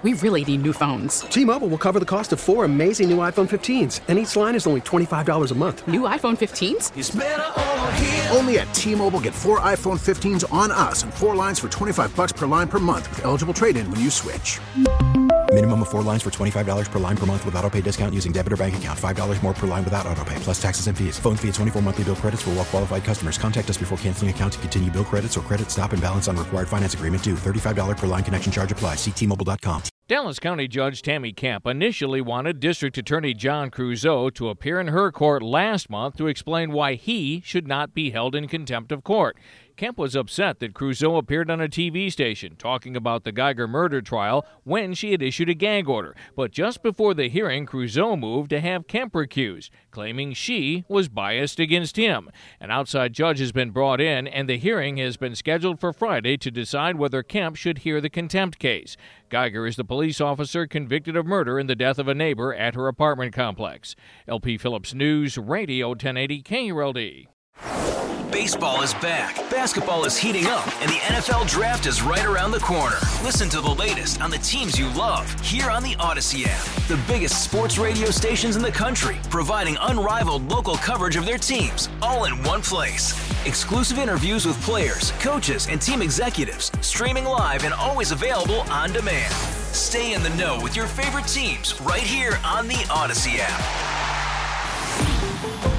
We really need new phones. T-Mobile will cover the cost of 4 amazing new iPhone 15s, and each line is only $25 a month. New iPhone 15s? It's better over here. Only at T-Mobile, get 4 iPhone 15s on us and 4 lines for $25 per line per month with eligible trade-in when you switch. Minimum of 4 lines for $25 per line per month with autopay discount using debit or bank account. $5 more per line without autopay, plus taxes and fees. Phone fee at 24 monthly bill credits for well-qualified customers. Contact us before canceling account to continue bill credits or credit stop and balance on required finance agreement due. $35 per line connection charge applies. See T-Mobile.com. Dallas County Judge Tammy Kemp initially wanted District Attorney John Creuzot to appear in her court last month to explain why he should not be held in contempt of court. Kemp was upset that Creuzot appeared on a TV station talking about the Geiger murder trial when she had issued a gag order. But just before the hearing, Creuzot moved to have Kemp recused, claiming she was biased against him. An outside judge has been brought in, and the hearing has been scheduled for Friday to decide whether Kemp should hear the contempt case. Geiger is the police officer convicted of murder in the death of a neighbor at her apartment complex. LP Phillips News, Radio 1080 KRLD. Baseball is back, basketball is heating up, and the NFL Draft is right around the corner. Listen to the latest on the teams you love here on the Odyssey app. The biggest sports radio stations in the country, providing unrivaled local coverage of their teams, all in one place. Exclusive interviews with players, coaches, and team executives, streaming live and always available on demand. Stay in the know with your favorite teams right here on the Odyssey app.